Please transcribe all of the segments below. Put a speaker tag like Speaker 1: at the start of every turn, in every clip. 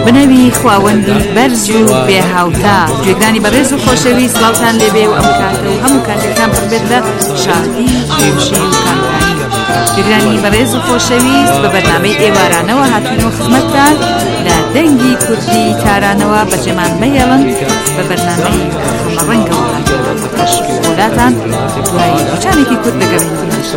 Speaker 1: بنەوی خواوەندی بەرز و بێهاوتا گوێگرانی بەڕێز و خۆشەویست سڵاوتان لێبێ و ئەم کاتە و هەموو کاتێکتان پڕ بێت لە شادی خێوشی و کامرانی. گوێگرانی بەڕێز و خۆشەویست بە بەرنامەی ئێوارانەوە هاتوونەوە خزمەتتان لە دەنگی کوردی تارانەوە بەجێمان مەهێڵن بە بەرنامەی ڕەنگەوە هاتوونەوە وڵاتان دوای بچانێکی کورد دەگەڕین.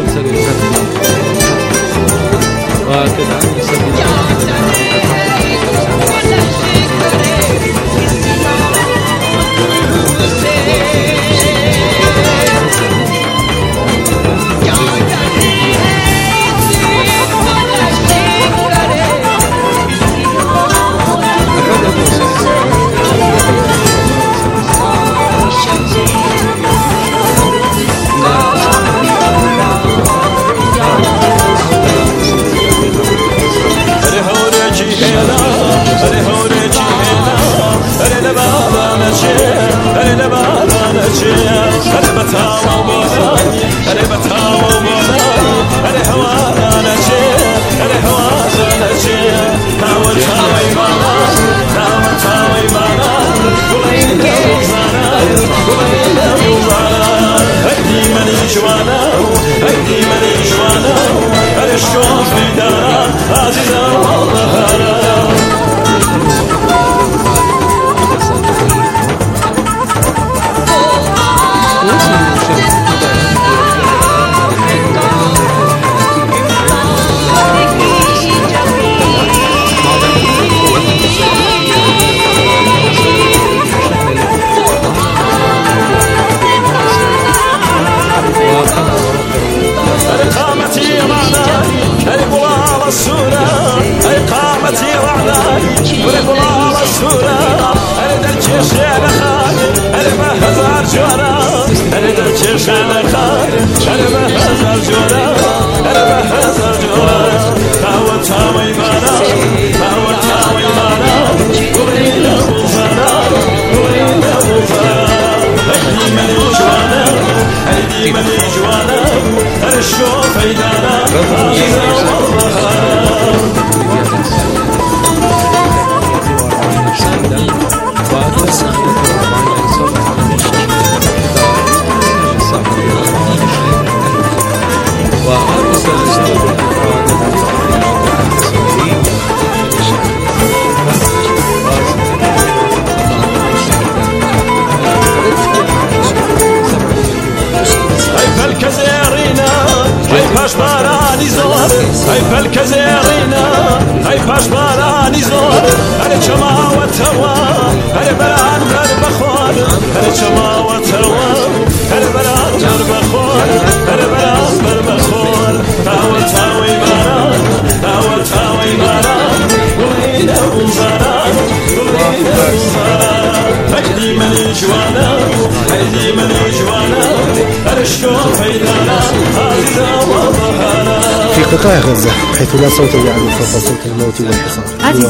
Speaker 2: في قطاع غزة حيث لا صوت يعلو فوق صوت الموت والحصار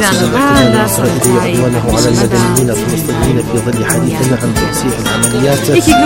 Speaker 1: عزيزان
Speaker 2: عدوانه على المدنيين المستضعفين في ظل حديثنا عن توسيع العمليات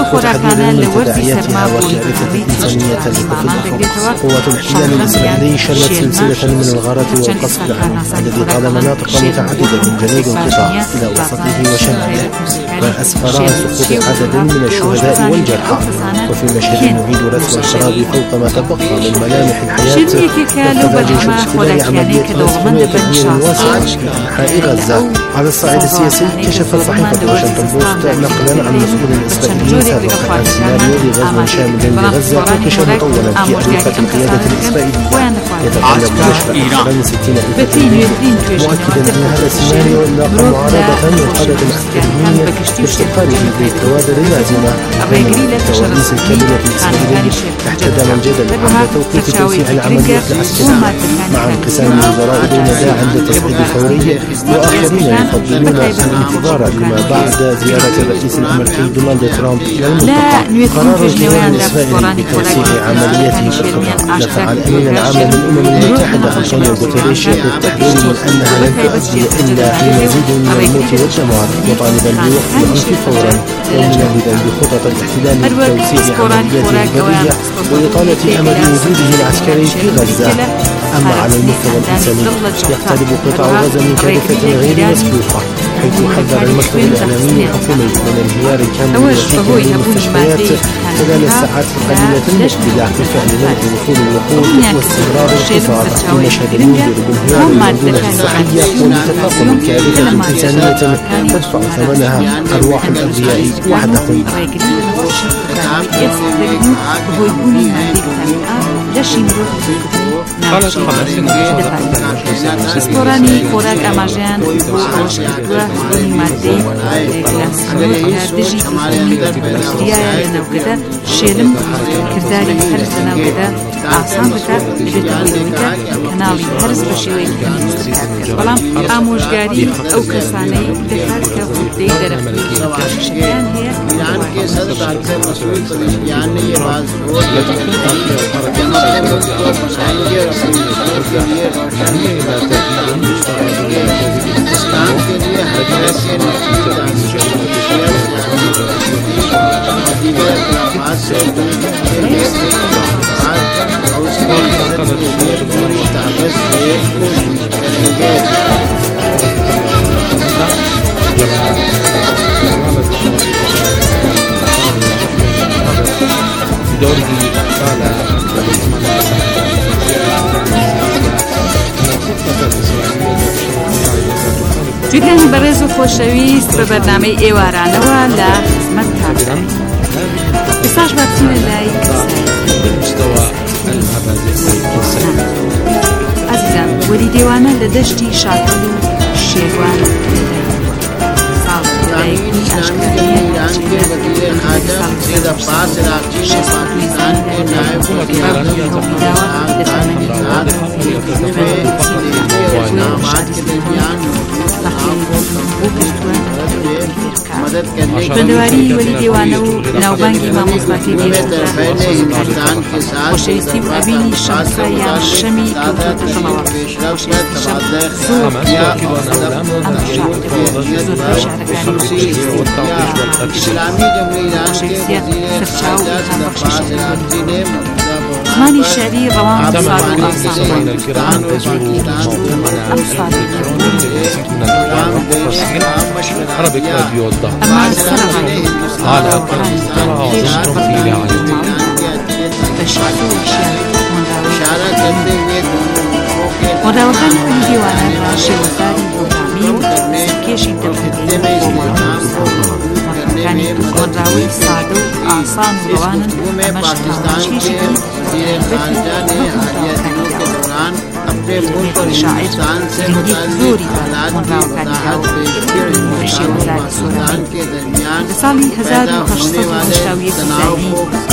Speaker 2: وتحديد تداعياتها وكارثة الإنسانية التي قوات الاحتلال الإسرائيلي شنت سلسلة من الغارات والقصف العنيف الذي طال مناطق متعددة من جنوب القطاع إلى وسطه وشماله وأسفر عن سقوط عدد من الشهداء والجرحى وفي مشهد يعيد رسم الخراب فوق ما تبقى من ملامح الحياة ارتدى جيش الاحتلال عملية رسم وتدمير واسع في أنحاء غزة. على الصعيد السياسي كشفت صحيفة واشنطن بوست نقلا عن مسؤول إسرائيلي سابقا عن سيناريو لغزو شامل لغزة ينتشر مطولا في أروقة القيادة الإسرائيلية يتطلب نشر أكثر من 60,000 مؤكدا أن هذا السيناريو لاقى معارضة من قادة العسكريين باستقطابه بالكوادر اللازمة بين الكواليس الكاملة الإسرائيلية احتدى من جدل عند توقيت توسيع العملية العسكرية مع انقسام الوزراء بين داع للتصعيد الفوري وآخرين يفضلون الانتظار لما بعد زيارة الرئيس الأمريكي دونالد ترامب إلى المنطقة. قرار الجيران الإسرائيلي بتوسيع عملياته في القطاع دفع الأمين العام للأمم المتحدة أنطونيو غوتيريش بالتحذير من أنها لن تؤدي إلا لمزيد من الموت والدمار وطالبا بوقف العنف فورا ومنهدا بخطط الاحتلال لتوسيع عملياته البرية وإطالة أمد وجوده العسكري في غزة. أما على المستوى الإنساني يقترب قطاع غزة من كارثة غير مسبوقة، حيث حذر المكتب الإعلامي الحكومي من انهيار كامل للمستشفيات خلال الساعات القليلة المقبلة بفعل منع دخول الوقود واستمرار الحصار في مشهد ينذر بانهيار المنظومة الصحية ولتفاقم كارثة إنسانية تدفع ثمنها أرواح الأبرياء وحدهم.
Speaker 1: سپۆرانی خۆراک ئاماژەیان بۆ ڕۆژکردووە بوونی مادەی گلاسکۆت کە دژی دیایە لە ناوگەدە شێلم کردداری هەرز لە ناوگەدە ئاسان بکات بێتەوەیکە کەناڵی هەرز بە شێوەیەکی بەڵام ئامۆژگاری ئەو کەسانەی دەکات کە خوددەی دەرەخشەکان هەیە جوگرانی بەڕێز و خۆشەویست بە بەرنامەی ئێوارانەوە لە خزمەتتان ئێستاش بچینە لای ئازیزان وەری دێوانە لە دەشتی شاکەڵ و شێوان بەندەواری وەلی دێوانە و ناوبانگی مامۆستاکەی خۆشەویستی و ئەبینی شەمسە یان شەمی کەوتوتە خەمەوە خۆشەویستی شەم زۆر زمانی شعری ڕەوان ساڵ و ئاسان ئەمە سەرەڕای
Speaker 3: على قناتهم في رعاية
Speaker 1: مۆداوەکانی وەلی دێوانە بە شێوەزاری ڕۆژنامەی و سەرکێشی دەبڕێتی مۆڵەتەکانی کۆنراوی سادە و ئاسان و ڕەوانن ئەمەش تاوانچێشی شاعر گرنگی زۆری مۆنراوەکانی هاو بە شێوەزاری سۆرانی لە ساڵی 1880 زایری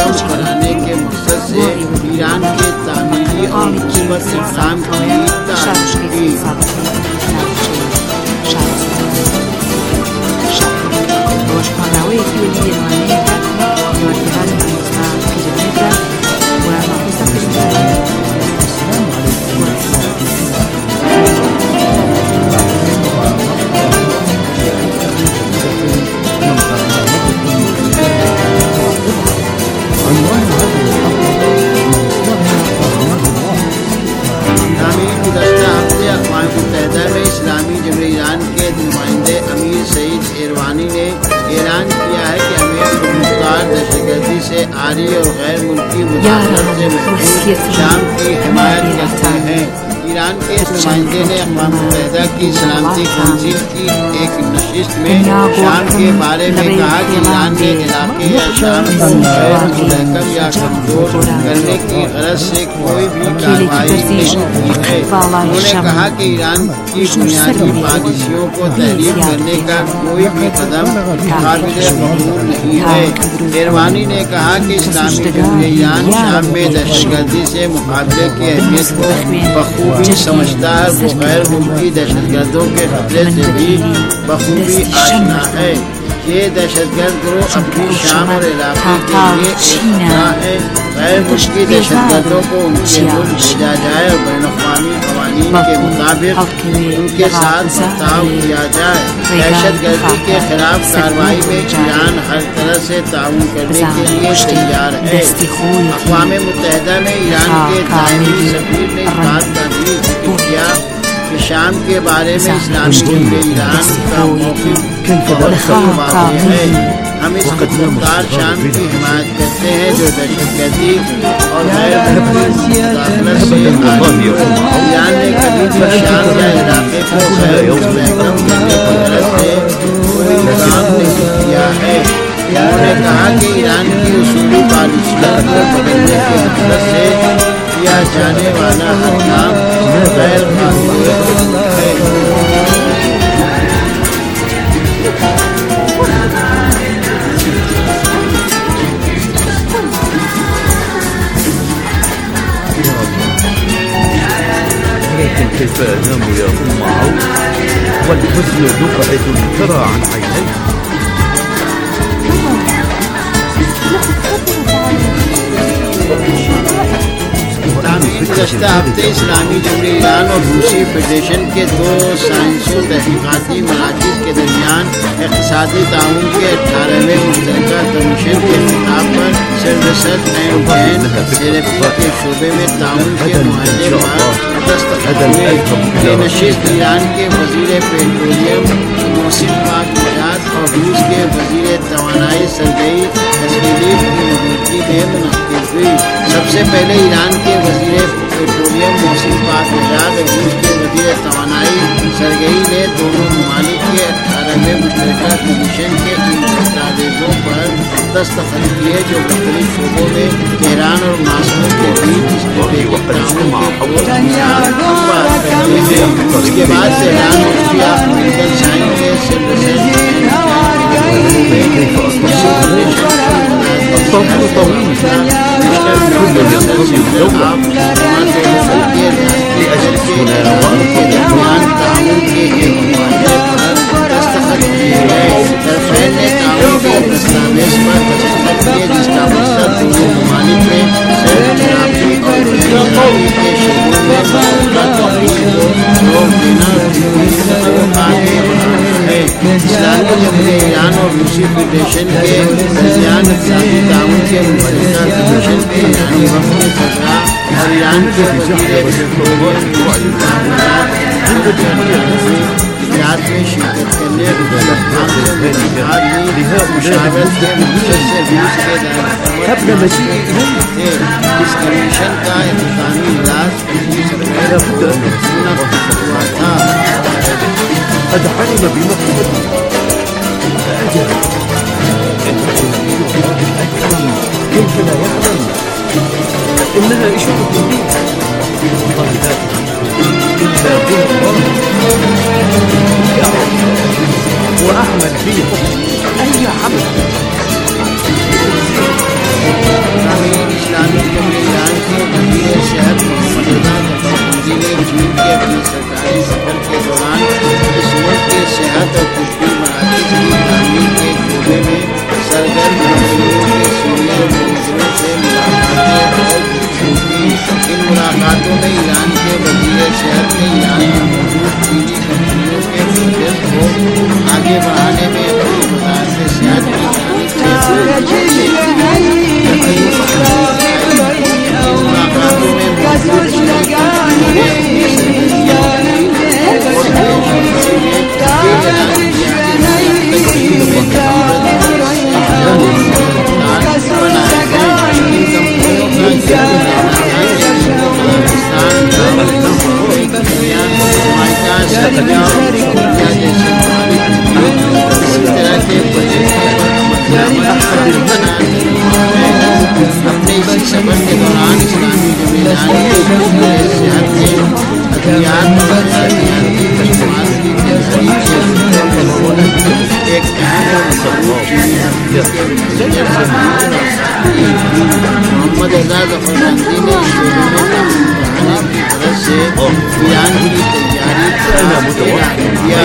Speaker 4: आरी और गैर मुल्की शाम की हिमायत करते हैं। ईरान के नुमाइंदे ने अक़वाम मुत्तहिदा की सलामती कौंसिल की एक नशिस्त में शाम के बारे में कहा कि ईरान ने इलाके या शाम को गैर मुस्तहकम या कमजोर करने की गरज से कोई भी कार्रवाई नहीं की है। उन्होंने कहा कि ईरान की बुनियादी पॉलिसियों को तहरीर करने का कोई भी कदम काबिल कबूल नहीं है। इरवानी ने कहा कि इस्लामी जमहूरियत ईरान शाम में दहशतगर्दी से मुकाबले की अहमियत को बखूबी समझता है। वो गैर मुल्की दहशतगर्दों के खतरे से भी बखूबी आशना है। ये दहशतगर्द गिरोह अपनी शाम और इलाके के लिए एक है। गैर मुल्की दहशतगर्दों को उनके मुल्क भेजा जाए और बैनुल-अक़वामी कवानीन के मुताबिक उनके साथ बर्ताव किया जाए। दहशतगर्दी के खिलाफ कार्रवाई में ईरान हर तरह से ताउन करने के लिए तैयार है। अक़वाम मुत्तहिदा में ईरान के दायमी सफ़ीर ने इस बात का भी जिक्र किया कि शाम के बारे में इस्लामी जंग ईरान का मौक़िफ़ बहुत वाज़ेह है। हम इस खुदमुख्तार शाम की हिमायत करते हैं जो दहशतगर्दी और गैर मुदाखलत से ईरान ने कभी भी शाम या इलाके को गैर मुस्तहकम करने की गरज से कोई काम नहीं किया है। उन्होंने कहा कि ईरान की उसूली पॉलिसियों को बदलने के मकसद से किया जाने वाला हर काम गैर कानूनी है।
Speaker 3: كيف أنام يا أم عوف والحزن يبعد الثرى عن عيني.
Speaker 4: गुज़श्ता हफ्ते इस्लामी जमहूरी ईरान और रूसी फेडरेशन के दो साइंसी तहक़ीक़ाती मराकिज़ के दरमियान इक़्तिसादी ताउन के 18वें मुश्तरका कमीशन के खिताब पर सर्विसेज एंड गेन थेरेपी के शोबे में ताउन के मुआहदे पर दस्तखत हुए। ये नशिस्त ईरान के वज़ीर पेट्रोलियम मोहसिन पाकमिरात और रूस के वज़ीर तवानाई सरगई तस्लीफ की मौजूदगी में मुनक़्क़िद हुई। सबसे पहले ईरान के वज़ीर पेट्रोलियम मोहसिन पाकमिरात और रूस के वज़ीर तवानाई सरगई ने दोनों ममालिक के 18वें मुश्तरका कमीशन के इन दस्तावेज़ों पर दस्तखत किए जो मुख्तलिफ शोबों में तेहरान और मास्को के बीच उसके बाद तेहरान और मेडिकल साइंस के जिसका मकसद दोनों ममालिक में शराबी और इस्लामी जमहूरी ईरान और रूसी फेडरेशन के दरमियान इक़्तिसादी ताउन के मुश्तरका कमीशन के ईरानी वफ़द के सरबराह और ईरान के वज़ीर इजलास में शिरकत करने मुशावरत के मकसद से रूस के इस कमीशन का इंतज़ामी इजलास 25 अप्रैल को मुनक़्क़िद हुआ था।
Speaker 3: قد علم بمقصدي فأجل الأكرم كيف لا يعلم إنها إشارة لي والله لا إلا بالله يا رب وأعمل في أي عمل.
Speaker 4: इस्लामी जमहूरी ईरान के वज़ीर शहर ने अपने सरकारी सफर के दौरान इस मुल्क के सेहत और तिब्बी मराकज़ की तामीर के शोबे में सरगर्म कंपनियों के सीनियर मैनेजरों से मुलाकातें इन मुलाकातों में ईरान के वज़ीर सेहत ने ईरान में मौजूद चीनी कंपनियों के प्रोजेक्ट को आगे बढ़ाने में अपनी वज़ारत सेहत की अपने इसी सफर के दौरान इस्लामी जमहूरी ईरान के सेहत ने अद्वियात और की खदमात की एक मोहम्मद एजाज अफरबंदी ने इस शोबे में ताउन बढ़ाने की गरज से ईरान की तैयारी किया।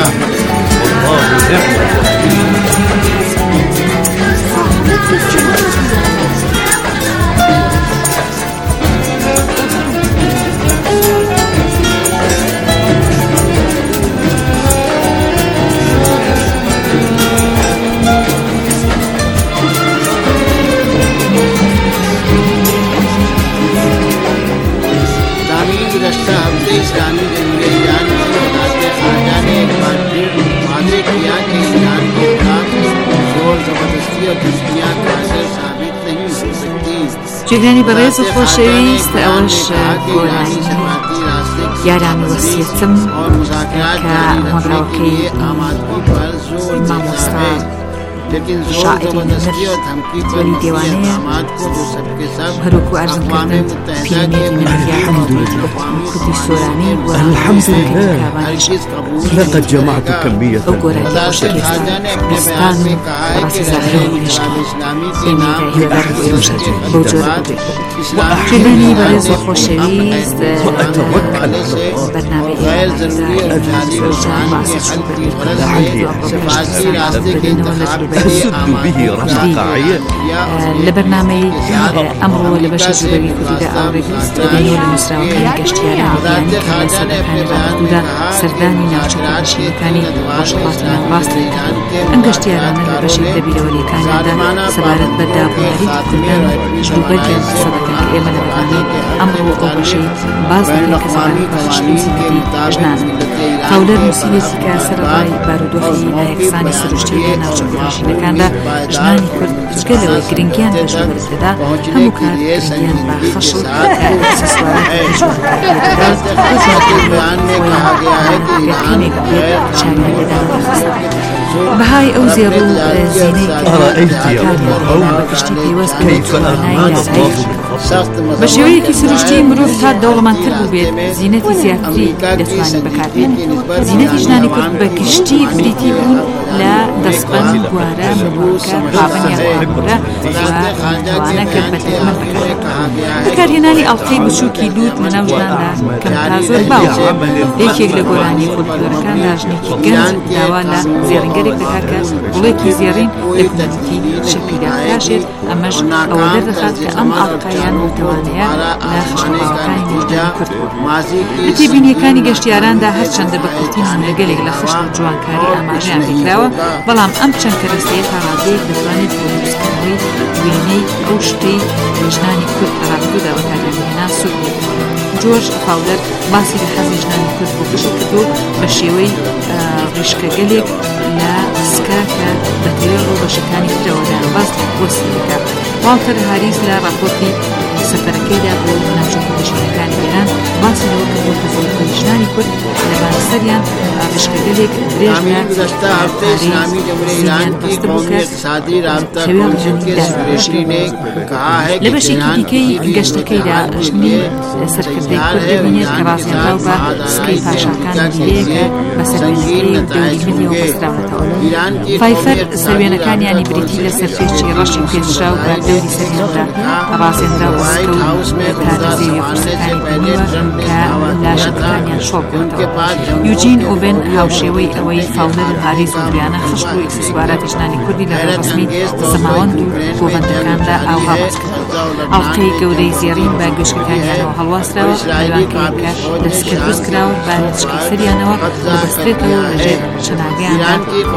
Speaker 4: इस्लामी जमहूरियत ईरान की वज़ारत ख़ारजा ने एक बार फिर वाज़ेह किया कि ईरान के खिलाफ जोर ज़बरदस्ती और दुश्मनियाँ का असर साबित नहीं हो सकती।
Speaker 1: جێگرانی بەڕێز و خۆشەویست ئەوەش گۆرانی یاران وەسیەتم کە مۆڕاوەکەی مامۆستا شاعری نەمر وەلی دێوانەیە هەروەکو ئارزمکردن پیرەمێری نەمەریا حەمەدوێتی بە کوردی سۆرانی
Speaker 3: الحمد لله لقد جمعت كمية
Speaker 1: ئەو گۆرانی خۆشەویستە بستان و ڕاستی زاهرە و لێشکی دەمێدای هێوار بۆ ئێوەشە بەو جۆرە بێت جێگرانی بەڕێز و خۆشەویست بەرنامەی
Speaker 3: تسد به رفقاعية
Speaker 1: لبرنامەی ئەمڕۆ لە بەشی زوبەوی کوردیدا ئاوڕێگیست دەبینەوە لە نووسراوەکانی گەشتیارانی کە لە سەردەکانی ڕابردوودا سەردانی ناوچەکە نشینەکانی ڕۆژهەڵاتی ڕاستیەکان ئەم گەشتیارانە لە بەشی دەبینەوەریەکانیاندا سەبارەت بە دابوونەری کوردان ژووربەرگیان سەدەکەن کە ئێمە لە بەرنامەی ئەمڕۆ ئەو بەشەی باز دەکەین کە سەبارەت بە خشتی زیندگی ژنانە هاولەر نووسینێکی کە سەرەڕای بارودۆخی نایەکسانی سروشتی لە ناوچەکە نشینەکاندا ژنانی کورد جگەلەوەی گرنگیان بە ژووربەرگدەدا هەموو کار گرنگیان بە خەشڵ بەهای ئەو زێڕ و زینەی بەگشتی پێوەست
Speaker 3: كيف أمان الله
Speaker 1: بە شێوەیەکی سروشتی مرۆڤ تا دەوڵەمەندتر بوو بێت زینەتی زیاتری دەتوانێت بەکاربێت زینەتی ژنانی کورد بە گشتی بریتی بوون لە دەستبەن گوارە مروکە پابەنیان وابوورە وانە کرد بە تەکمەت بەکارهێنانی ئەڵقەی بچووکی لووت لە ناو ژناندا کەم تا زۆر باوە یەکێک لە گۆرانی فۆلکلۆرەکاندا ژنێکی گەنج داوا لە زێڕینگەرێک دەکات کە وڵێکی زێڕین لە کومەتی شەپیدا فراشێت ئەمەش ئەوە دەردەخات کە ئەم ئاڵقایان متوانەیە لە خشتەوەکانی ژنانی کورد بوو بینیەکانی گەشتیاراندا هەرچەندە بە کورتی هەنەگەلێک لە خشت و جوانکاری ئاماژەیان پێکراوە بەڵام ئەم چەند کەرەستەیە تا ڕادەیەک دەتوانێت بۆ دروستکردنەوەی وێنەی ئەو شتەی ژنانی کورد لە ڕابردوودا بەکارهێنا سوود بێت جۆرج فاولەر باسی لە حەزی ژنانی کورد بۆ گشت کردو بە شێوەی ڕیشکەگەلێک لە سکا کە بەتەوێ ڕۆبەشەکانی کردەوەدا باس وەسی دەکات والتر هاریس لە راپۆرتی سەفەرەکەیدا بۆ ناوچەکە نشینەکانی ئێران باسی لەوە کردووە کە زۆربەی ژنانی کورد لە بانسەریان ڕیشکەگەلێک درێژ لە زیان بەستە بوو کە لە بەشێکی دیکەی گەشتەکەیدا ژنی سەرکردەی کورد دەبینێت کە ڕازێنراو بە سکەی پاشاکان هەیە بە سەروێنەکەی دەوری ملیەوە بەستراوەتەوە فایفەر سەروێنەکانیانی بریتی لە سەرپێچی ڕەشی پێشراو بە دەوری سەرێندا ڕازێنراو بە سکە و کارەزێوی قورسەکانی بینیوە کە لاشەکانیان شۆک بووتەوە یوجین ئۆڤن هاوشێوەی ئەوەی فاولەر و هاریس و بریانە خشت و ئیکسسوارەتی ژنانی کوردی لە ڕسمی زەماوەند و گۆڤەندەکاندا ئاوها باز کرد ئەڵقەی گەورەی زێڕین بە گوشکەکانیانەوە هەڵواستراوە لەوانکەیە کە دەستکە دروست کراوە بە لچکەی سەریانەوە دەبەسترێتەوە لەژێر شەناگەیاندا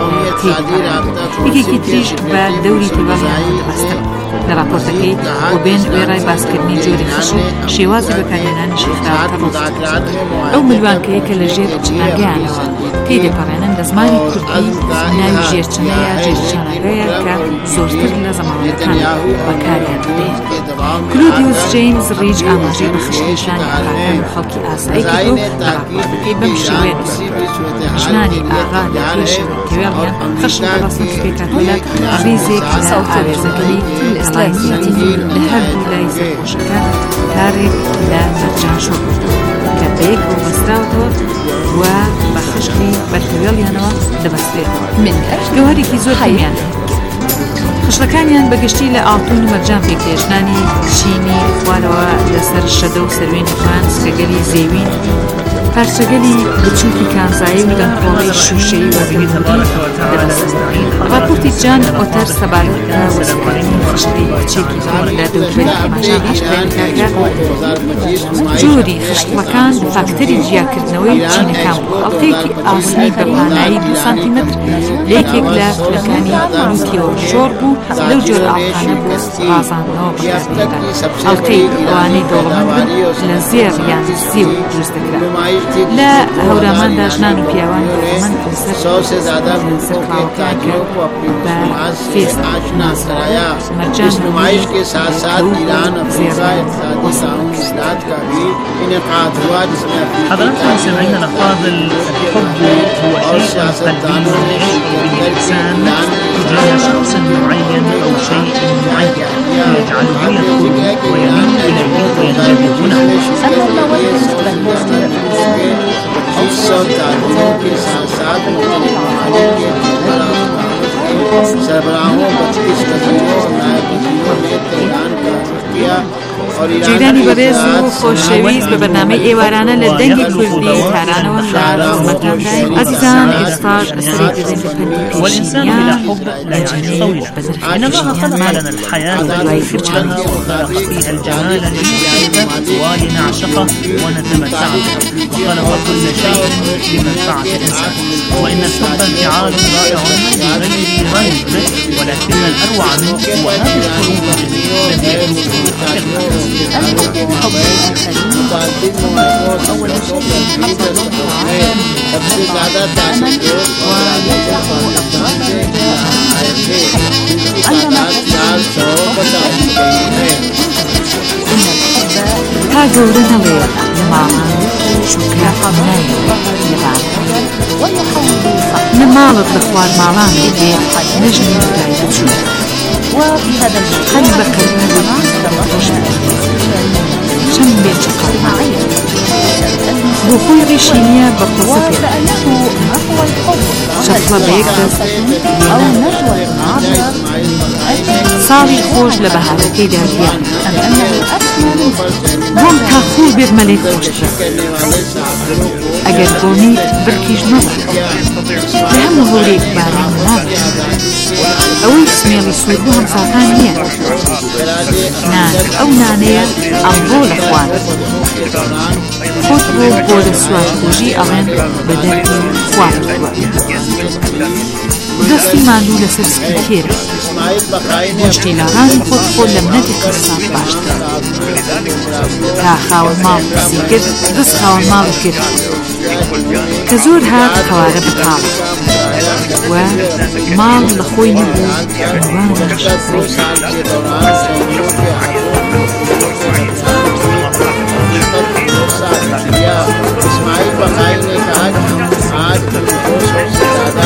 Speaker 1: یەکێکی تریش بە دەوری تێبەڵیان بەستن لە راپۆرتەکەی ئۆبێن وێڕای باسکردنی جۆری خشت و شێوازی بەکارهێنانی شێخراوەکە ڕۆژ ئەو ملوانکەیە کە لە ژێر چناگەیانەوە پێی دەپەڕێنن لە زمانی کوردی ناوی ژێرچنەیە ژێرچناگەیە کە زۆرتر لە زەماوەندەکان بەکاریان دەدەین کلودیوس جەیمز ڕیج ئاماژەی بە خشتیشانی ئاغاکان و خەڵکی ئاسایی کردو لە راپۆرتەکەی بەم شێوەیە ژنانی ئاغا لە پێشەوە کەوێڵیان خشت بەڕەسم پێکاتوەلە ڕیزێک لە ئاوێزەکەی ئەسلایزیەتی لە هەردوو لای زەرخۆشەکان کارێک لە مەرجان شۆ کە بەیەک ڕۆبەستراوەتەوە و بە خشتی بەرکەوێڵیانەوە دەبەسترێتەوە گەوهەرێکی زۆر هەیەیان خشتەکانیان بەگشتی لە ئاڵتون و مەرجان پێکێژنانی چینی خوارەوە لەسەر شەدە و سەروێنی خوان سکەگەلی زێوین پارچەگەلی بچووکی کانزایی و دەنگۆڵی شوشەی و گرنگی دەبەستن راپۆرتی جان ئۆتەر سەبارەت بە وەسفکردنی خشتی کچێکی لە دەوروبەری ئاماژان هێشتێکەکە جۆری خشتەکان فاکتەری جیاکردنەوەی چینەکان بوو ئەڵقەیەکی ئاسمی بە پانایی 2 سانتیمەتر لە یەکێک لە لەکانی لوتیەوە ژۆر بوو لەو جۆرە ئاڵقانە بۆ ڕازاندنەوە بەکارهێنرا ئەڵقەی ئەوانەی دەوڵەمەند بن لە زێڕ یان زێو دروست دەکرا لا هەورامان ژنان و پیاوان من
Speaker 4: 100 से ज्यादा मुल्कों के ताजिरों को अपनी मुस्लिमात से आशना कराया। इस नुमाइश के साथ साथ ईरान अफ्रीका इत्यादि ताउन इस्लात का भी इनेकाद हुआ जिसमें
Speaker 5: حضراتكم سمعنا الأفاضل الحب هو شيء قلبي يشعر به الإنسان تجاه شخص معين أو شيء معين يجعله يدخل ويميل إليه وينجذب له.
Speaker 1: جیرانی بەڕێز و خۆشەویست بە بەرنامەی ئێوارانە لە دەنگی کوردی تارانەوە لە ڕۆمەکاندای عزیزان ئێستاش ئەسەری دەدەین بە پەندی
Speaker 5: والإنسان بلا حب لا يعيش طويلا. إنما خلق لنا الحياة التي خلق فيها الجمال لنحبه ولنعشقه ونتمتع به، وخلق كل شيء لمنفعة الإنسان. وإن الحب انفعال رائع بغير ريب، ولكن الأروع منه هو هذه القلوب التي
Speaker 4: حب أول شيء सबसे ज्यादा
Speaker 1: تا گەورە نەڵێ ماڵان شوکە نە ماڵت لە خوار ماڵانی دێ نەژنی دای بچوو هەن بەکەرنەوە چەند بێ چقەڵ بۆ خۆی ڕیشی نییە بە قۆزە پێ شەفڵە بە یەک دەست ساڵی خۆش لە بەهارەکەیدا دیان بۆم تاخوو بێت مەلەی خۆشترە ئەگەر بۆنیت برکیش مەبە لە هەموو هۆرێک باران نابێت ئەوەی سمێڵی سووربوو هەمساکان نییە نان ئەو نانەیە ئەمڕۆ لە خوان خۆت بۆ گۆرە سوارخۆشی ئەڵێن بە دەردی خواردووە دەستی ماندوو لەسەر سپیتێرە گۆشتی لاڕانی خۆت خۆ لە منەتی قرسان باشتر تا خاوەن ماڵ قسی کرد دەست خاوەن ماڵی کرد کە زۆر هات قەوارە بەتاڵ و ماڵ لە خۆی نەبوو
Speaker 4: इस्माइल बखाई ने कहा कि आज 200 से ज्यादा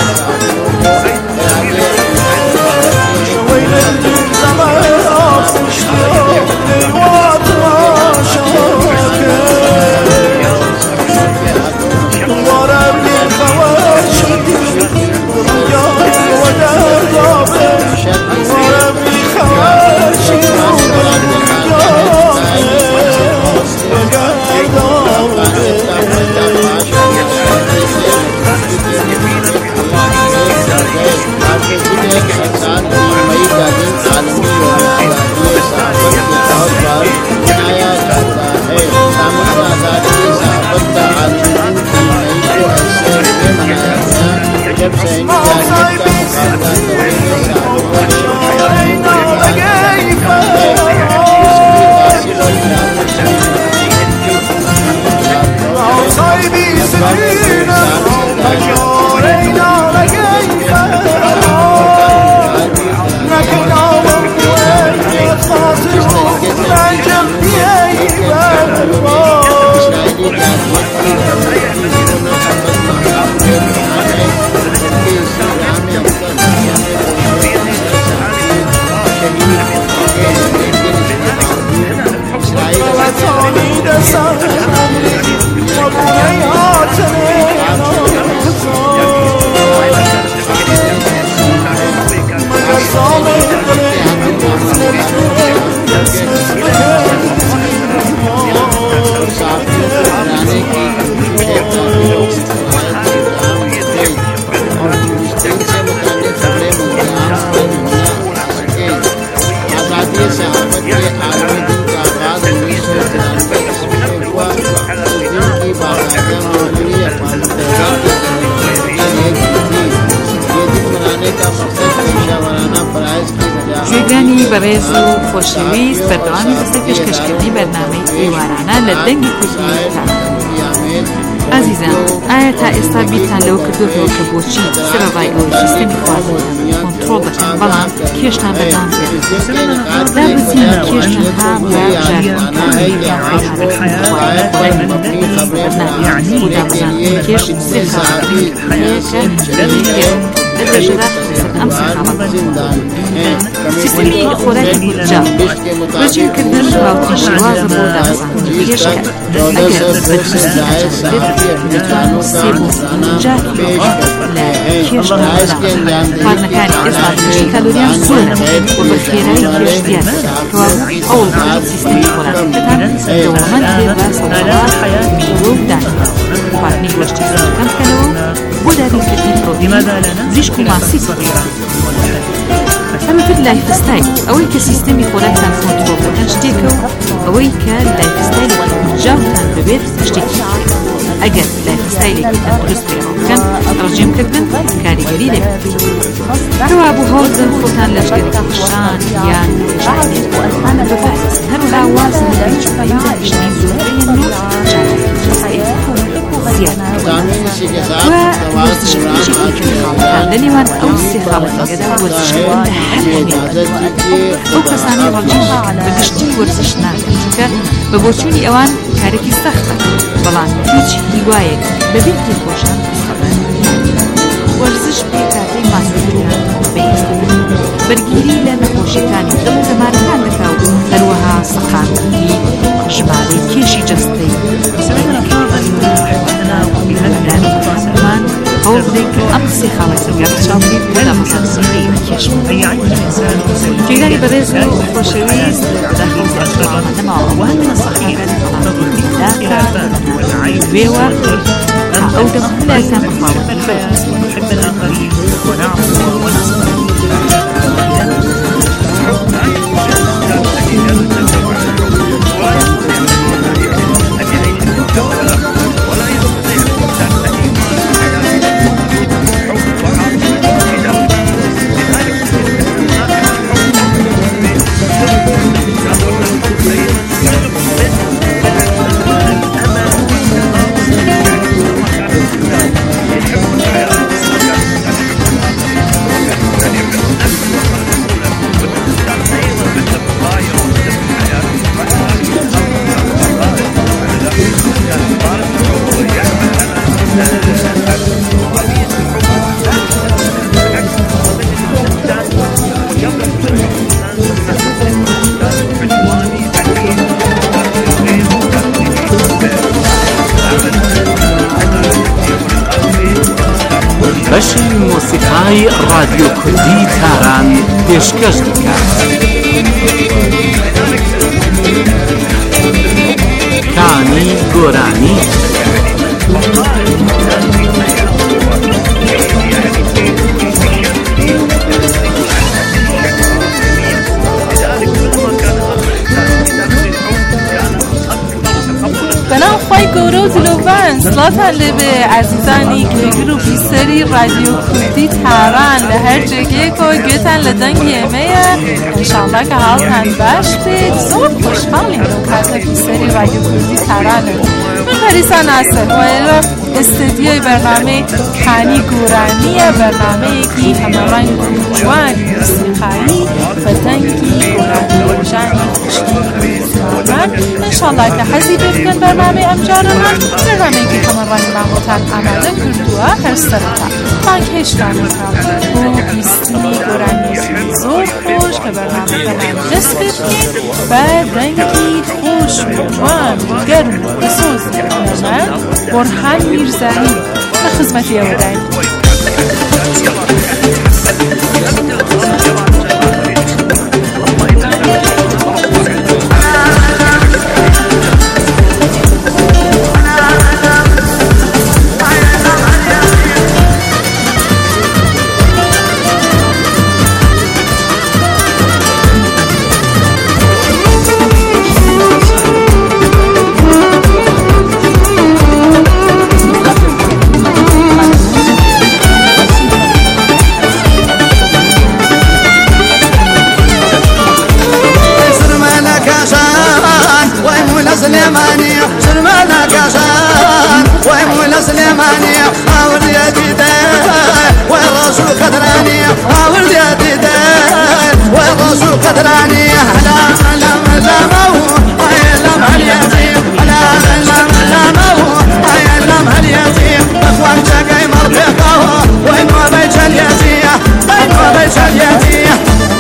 Speaker 1: گوێگرانی بەڕێز و خۆشەویست بەردەوامی بەسەر پێشکەشکردنی بەرنامەی ئێوارانە لە دەنگی کوردی عزیزان، ئایا تا ئێستا بیرتان لەوە کردوتەوە کە بۆچی سەرەڕای ئەوەی سیستەمی خواردنەکان کۆنتڕۆڵ دەکەن بەڵام کێشتان بەدام بێت دابزین کێشتەها و ژاردنەکانی يعني ودابزان كيش سيخا سیستمی خوراکی بودجا بەجێ کردن باوکی شێوازە بۆ دابزان پێشکە ئەگەر دەتوان سێ بۆ جار لە کێشدا خواردنەکانی ئێستا بەشتی کالۆریان زۆرە و بە خێرایی کێش دیار کەوابوو ئەوڵ سیستمی خۆراکەکەتان دەوڵەمەند بێت بە سەڵات ڕۆودان خواردنی گۆشتی زۆرەکەم بکەنەوە بۆ دابینکردنی پرۆتین زیشک و ماسی ئەمە کرد لایفستایل ئەوەی کە سیستەمی خۆراکتان کۆنتڕۆڵ بکەن شتێکە و ئەوەی کە لایفستایلێکی بودجاوتان ببێت شتێکی ئەگەر لایفستایلێکتان دروست پێ بکەن ڕەجێمکردن کاریگەری دەبێت هەروە بۆ هەوڵدن خۆتان لە ژێر خۆشان یان ژانێر بپارێزن هەروەها وازن لە گشتنی زۆربەیەن و زیاد و وەرزشکردنیشی خاڵەکان لە نێوان ئەو سێ خاڵەکەدا وەرزشکردن لە هەر ئەو کەسانی ڕەجێ بە گشتی وەرزش ناکەن چونکە بە بۆچوونی ئەوان کارێکی سەختە بەڵام هیچ هیوایەک بەبێ پێخۆشان وەرزش پێکاتەی ماسەکان بەهێزدەکەن بەرگیری لە نەخۆشیەکانی دڵ و دەمارەکان دەکا و هەروەها سەقامی ژمارەی کێشی جەستەی هەوڵ بدەین کە ئەم سێ خاڵەکە گەڕەچاوبێت بۆ دامەزانسەکەی کێش جێگانی بەڕێز و خۆشەویست داخڵی ئەشتراوەندەماوە وانە سەخیەکانی فەڵاتداکە وێوە ئەو دەمەلایەکان بخواوەتی بەرز
Speaker 5: نحب الآخرين ونعفو ونصفح
Speaker 6: بەشی مۆسیقای رادیۆ کوردی تاران پێشکەش دەکات. کانی گۆرانی
Speaker 7: بەناو خی گەورە و دلۆڤان سڵاتان لێبێ عەزیزانی گوێگر و بیسەری رادیۆ کوردی تاران لە هەر جێگەیەکەوە گوێتان لە دەنگی ئێمەیە ئینشاڵڵا کە حاڵتان باش بێت زۆر خۆشحاڵین لەو کاتە بیسەری رادیۆ کوردی تارانن من پەریسا ناسەرۆیە استدیۆی بەرنامەی کانی گۆرانیە بەرنامەیەکی هەمەڕەنگ و جوانی موسیقایی بە دەنگی گۆرانی ڕۆژانی خشتی انشاءالله که حەزی بکەن بەرنامەی ئەمجارەمان بەرنامەیەکی هەمەڕەنگمان بۆتان ئامادە کردووە هەر سەرەتا بانکێشتان بۆ بیستنی گۆرانیەکی زۆر خۆش کە بەرنامەکەمان دەست بکەین بە دەنگی خۆش و جوان و گەرم و بەسۆزی ئەمەمان بۆرهان میرزایی لە خزمەتی ئێوەداین.
Speaker 8: زماني ولد يا ديدان والرسول قدراني ولد يا ديدان والرسول قدراني لا لا لا لا اليتيم لا لا لا لا اليتيم اخوان شقي مربيقه وين بيت اليتيم وين بيت اليتيم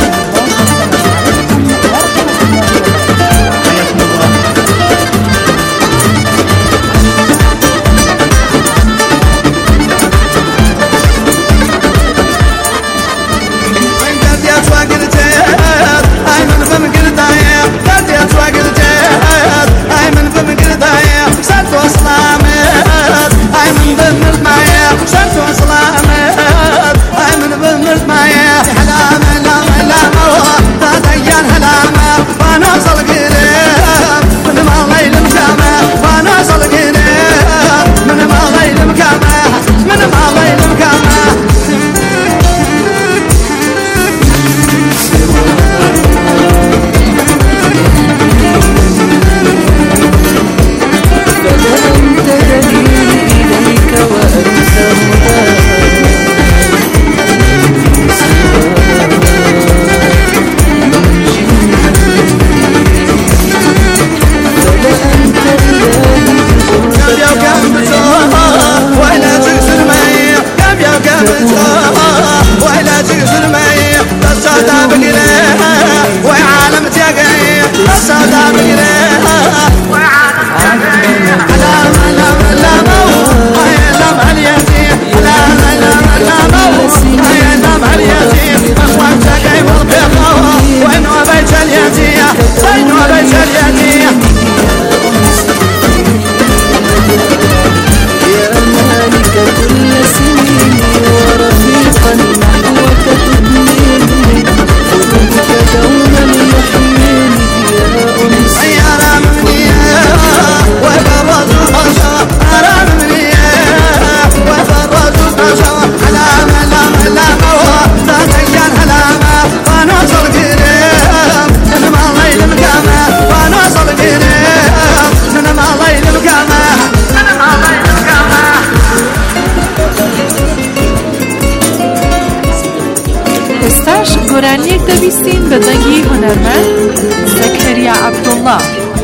Speaker 7: گۆرانیەک دەبیستین بە دەنگی هونەرمەند زەکەریا عەبدوڵڵا.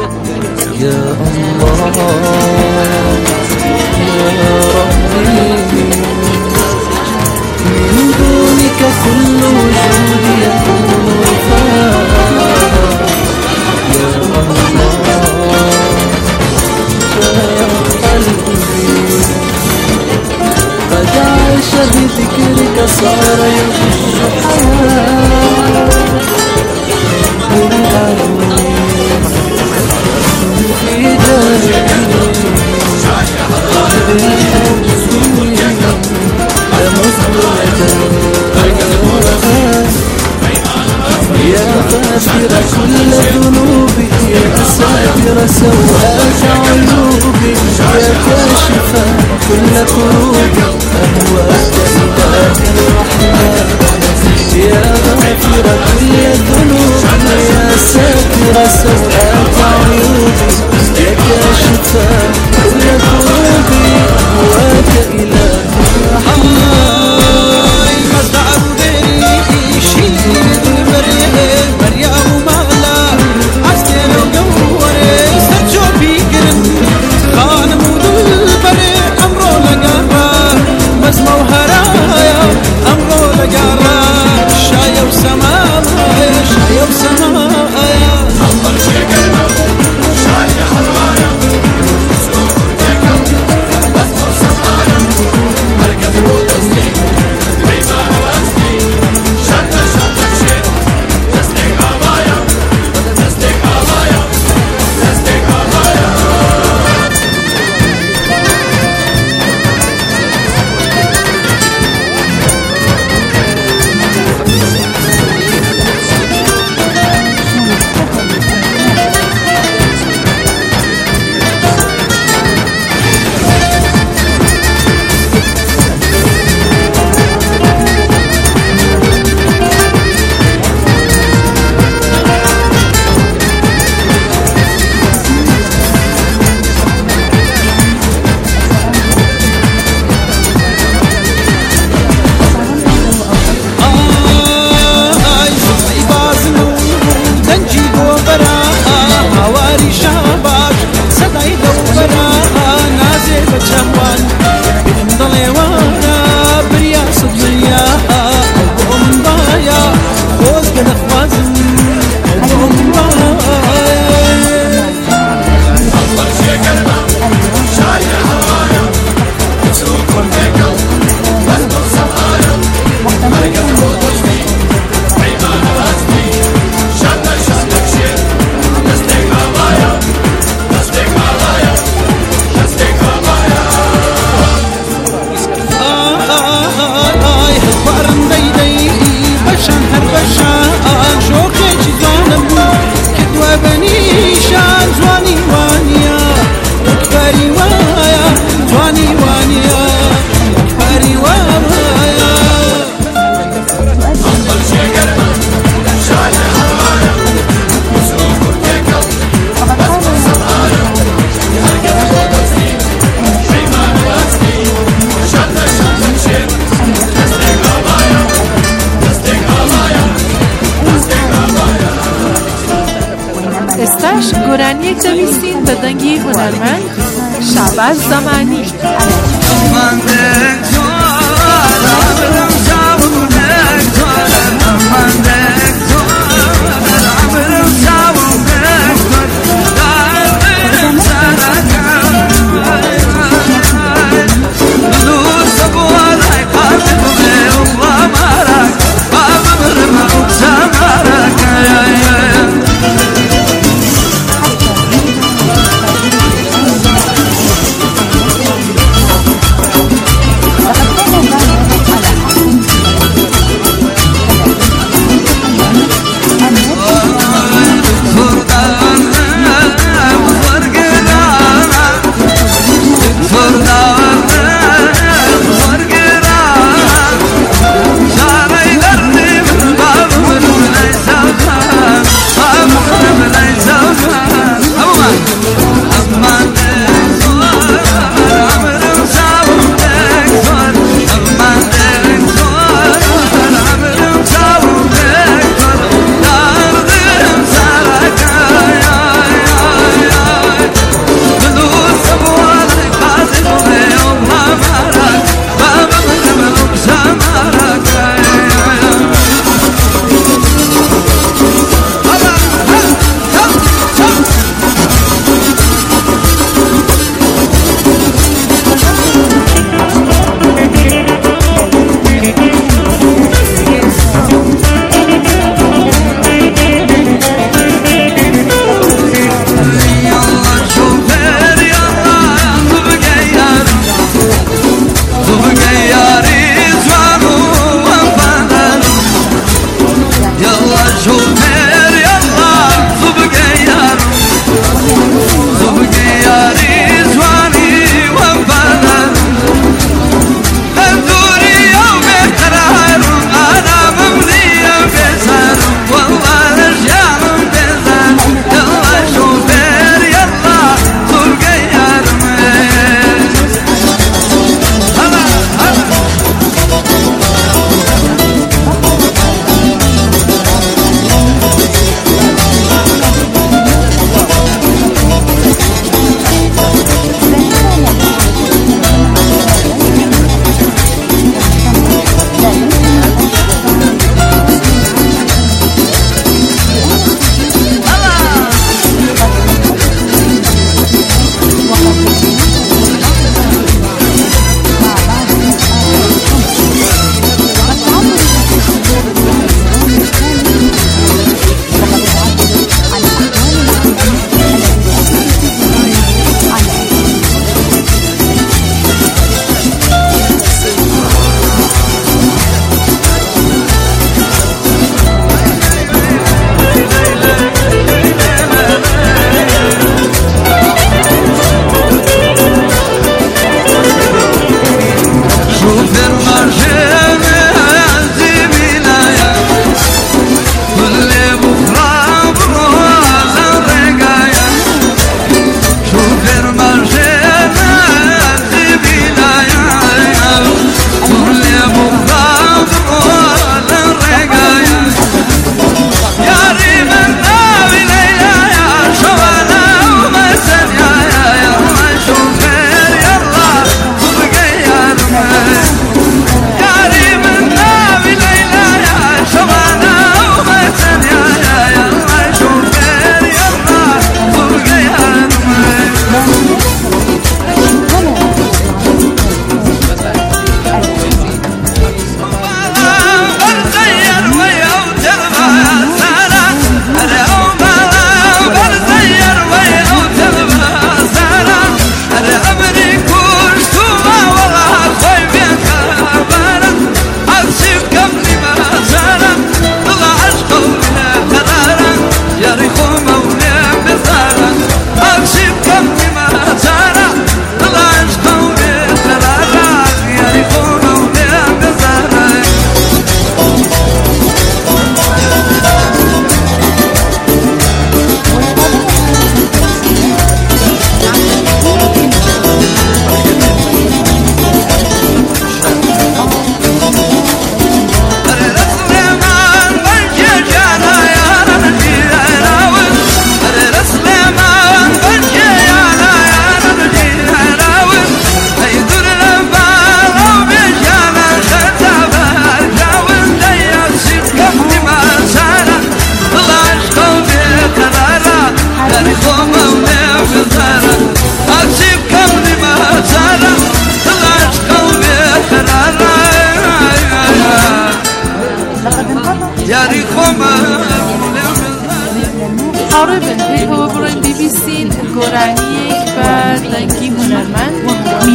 Speaker 2: يا الله يا ربي من دونك كل وجود يكون وفاء يا الله يا قلبي قد عاش بذكرك صار يعيش حياة يا غافر كل ذنوبي يا ساتر سوءات عيوبي يا كاشف كل كروبي أهواك إله الرحمن يا غافر كل ذنوبي يا ساتر سوءات عيوبي يا كاشف كل كروبي أهواك إله الرحمن
Speaker 9: خانم و دل بره امرو لگا
Speaker 7: یک دەویستین بە دەنگی هونەرمەند شعباز زەمانی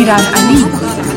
Speaker 1: إيران علي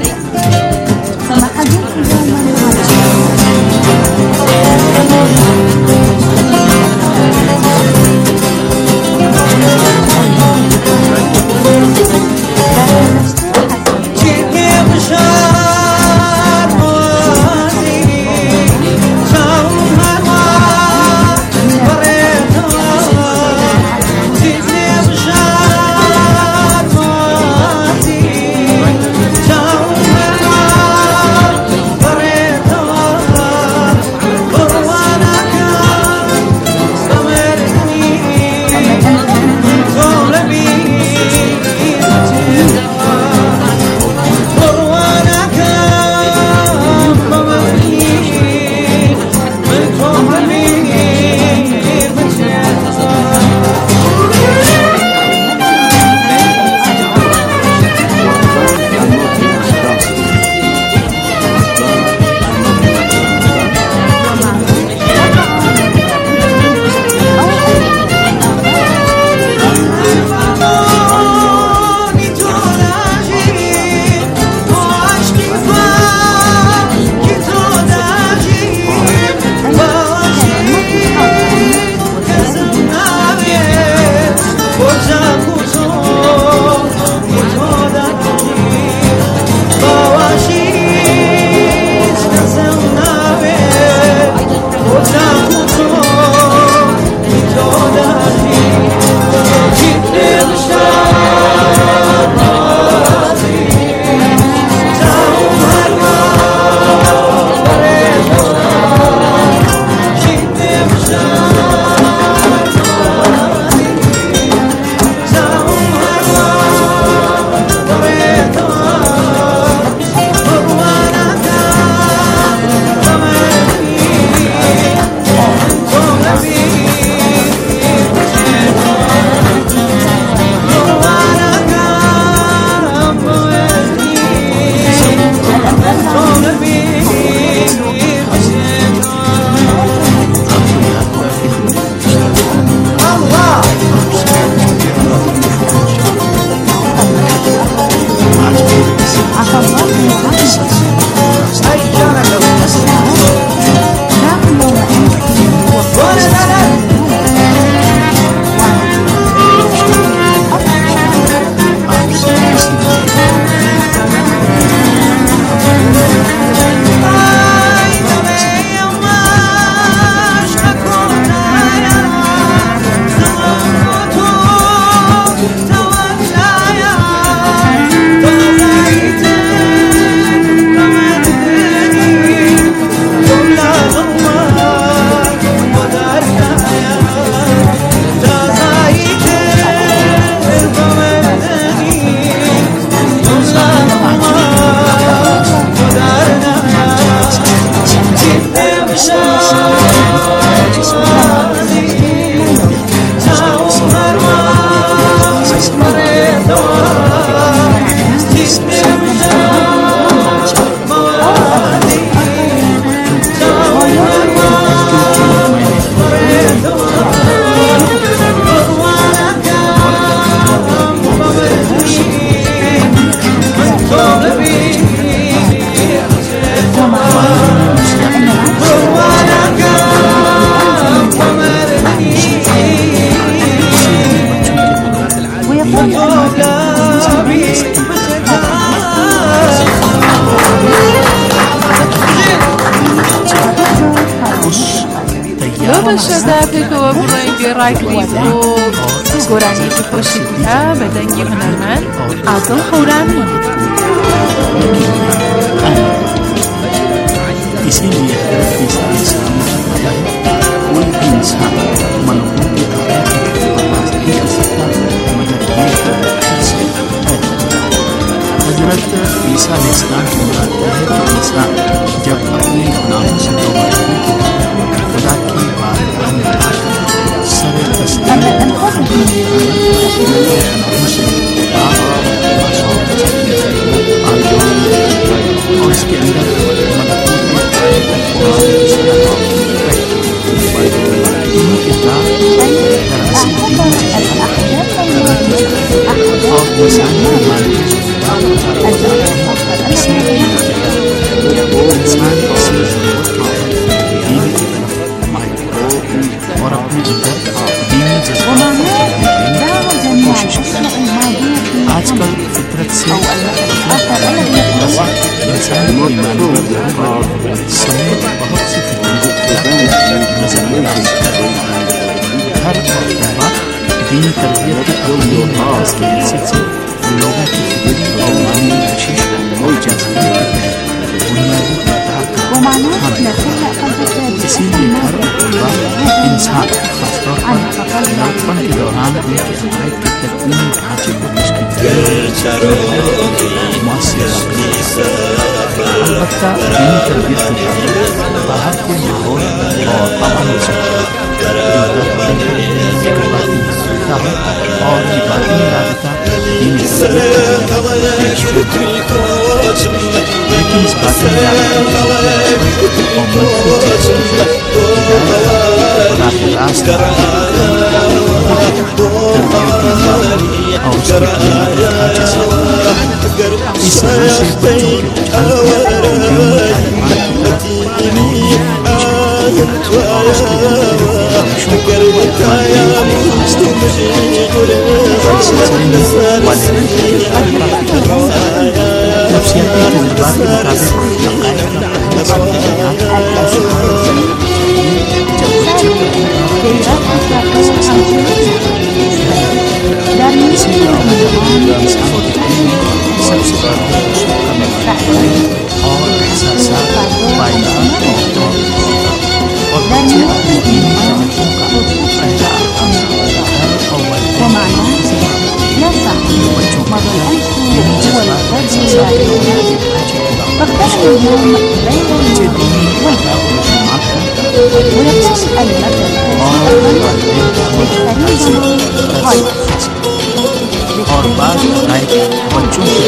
Speaker 1: شەداپێکەوە بڵێ گێڕاکری بۆ گۆرانیەکی خۆشی بکە بە دەنگی هونەرمەند ئازڵ خەورانی
Speaker 6: حضرت عیسی علیہ السلام کی مراد ہے عیسی جب اپنے گناہوں سے توبہ کی خدا کی بارگاہ میں آ کر سر تسلیم اور اس کے اندر اور इंसान की ईमानदारी समेत बहुत सी घर और तलबा दीनी तरबियत की तकमील के हैसियत से लोगों की फिक्री और मानी कोशिश और जागरूकता करते हैं बुनियादी इसीलिए घर और तलबा इंसान खासतौर पर लड़पन के दौरान उनके अकायद के तकमीली ढांचे को मुश्किल अलबत्ता दीनी तरबियत के मुताबिक बाहर के माहौल और अमल से और ये बातें राबता दीनी लेकिन इस बातें इस वजह से और बाद बच्चों के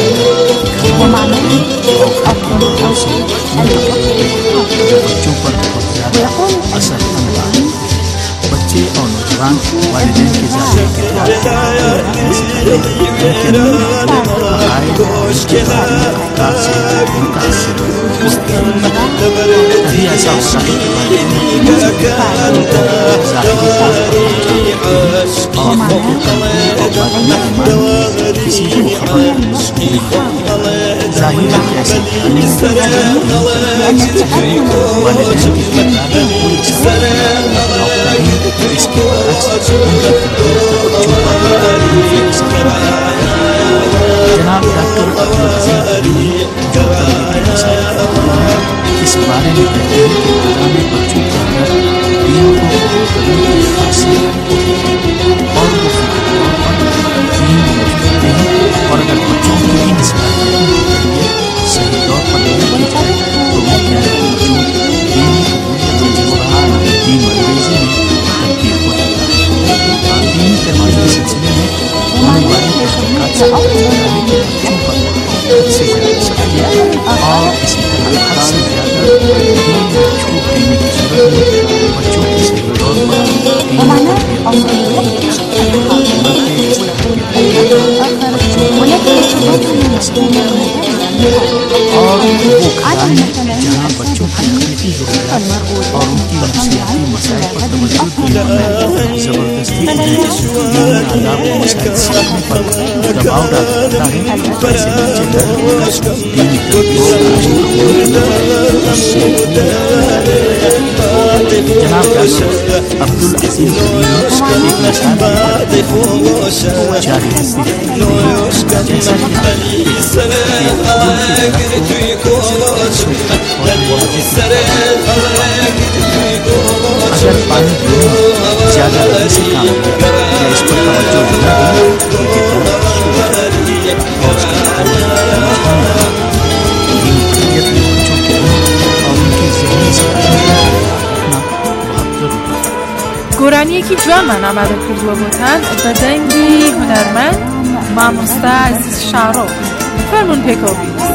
Speaker 6: बच्चों पर बहुत ज़्यादा असर पड़ता है। बच्चे और नौजवान वालिदैन के ज़ाहिर के तभी ऐसा होता है किसी को खबर जाहिर कैसे इसके जनाब डॉक्टर इस बारे में कहते हैं कि पुराने बच्चों के अंदर दीन को करने की खासियत और वो दीन करते हैं और अगर बच्चों की भी इस बात सही तौर पर नहीं की जाए तो वो क्या दीन दीन अंग्रेजी में तब्दील हो जाता है। दीनी तरबियत के सिलसिले में होने वाली तहकीकात से बच्चों पर सबसे ज़्यादा सक्रिय और इसी तरह सबसे ज़्यादा दीन में छूट देने की सूरत में बच्चों की सही तौर पर और वो घराने जहाँ बच्चों की तकनीकी ज़रूरत और उनकी नफसियाती मसाइल पर तवज्जो दिया ज़बरदस्ती आदाब मसाइल सीखने पर दबाव डालता है ऐसे बच्चे दीनी जनाब डॉक्टर अब्दुल अजीज एक मिसाल जारी जैसा अगर पानी ज़्यादा से काम या इस पर तवज्जो
Speaker 7: گۆرانیەکی جوانمان ئامادە کردووە بۆتان بە دەنگی هونەرمەند مامۆستا عەزیز شارۆ فەرموون پێکەوە بینیست.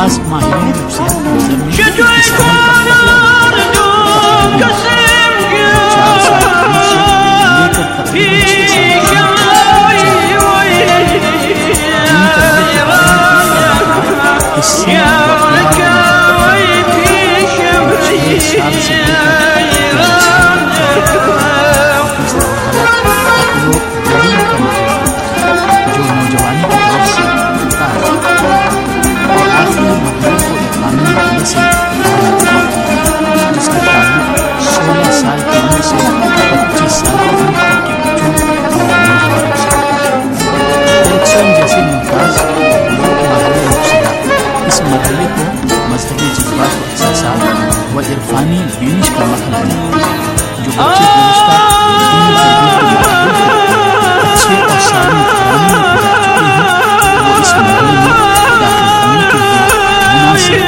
Speaker 6: باز ماهیه इरफानी बीनिश का मखना है जो बच्चे दुरुस्ता अच्छे और सारी पुरानी में गुजर चुके हैं वो इस महल में दाखिल होने के लिए मुनासिब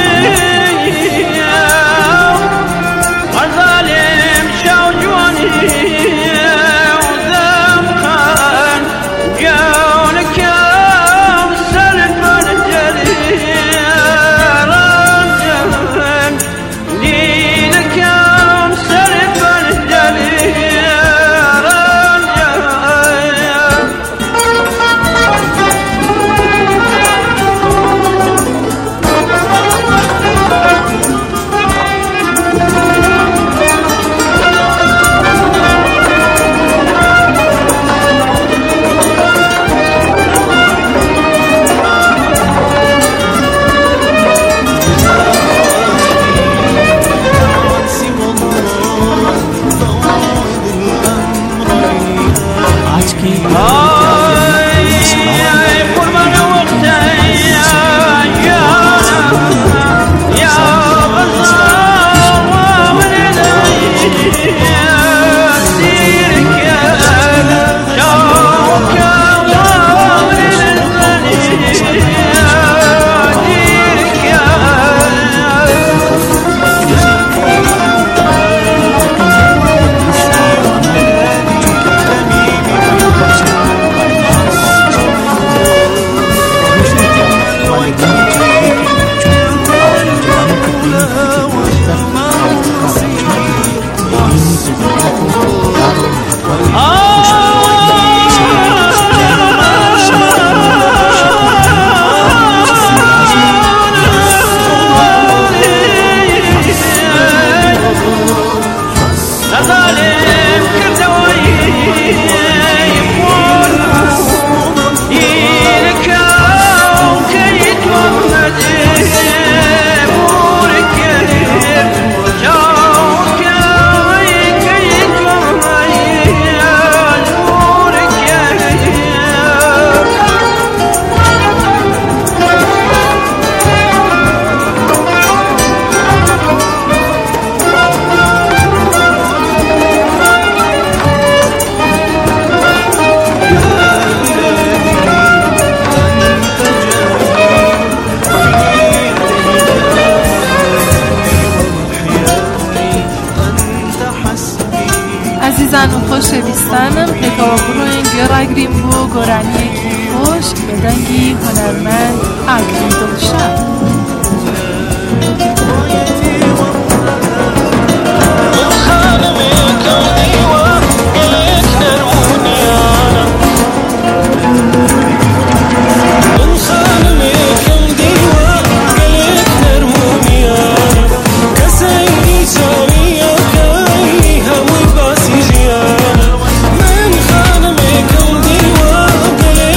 Speaker 7: خۆشەویستانم پێکەوە بڕۆین گێڕاگرین بۆ گۆرانیەکی خۆش بە دەنگی هۆنەرمەند ئاگری دڵشاد.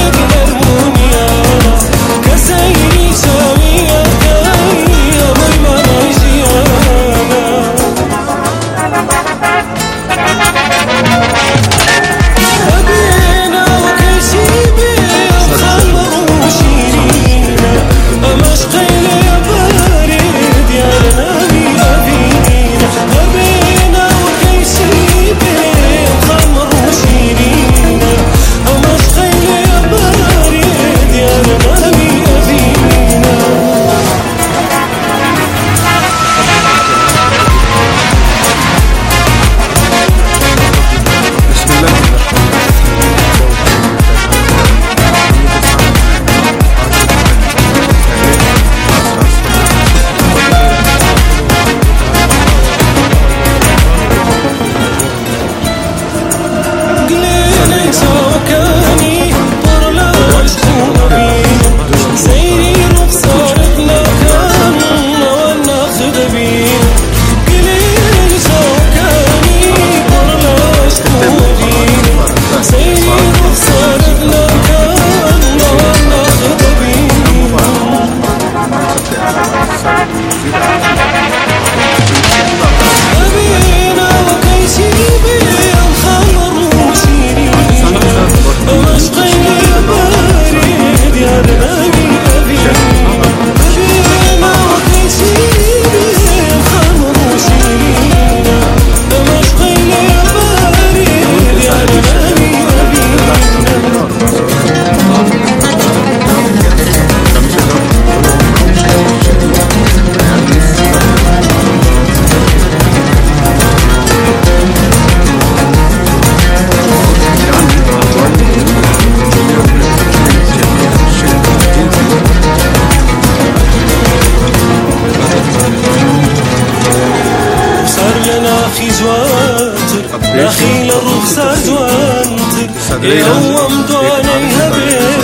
Speaker 9: Say
Speaker 8: إلو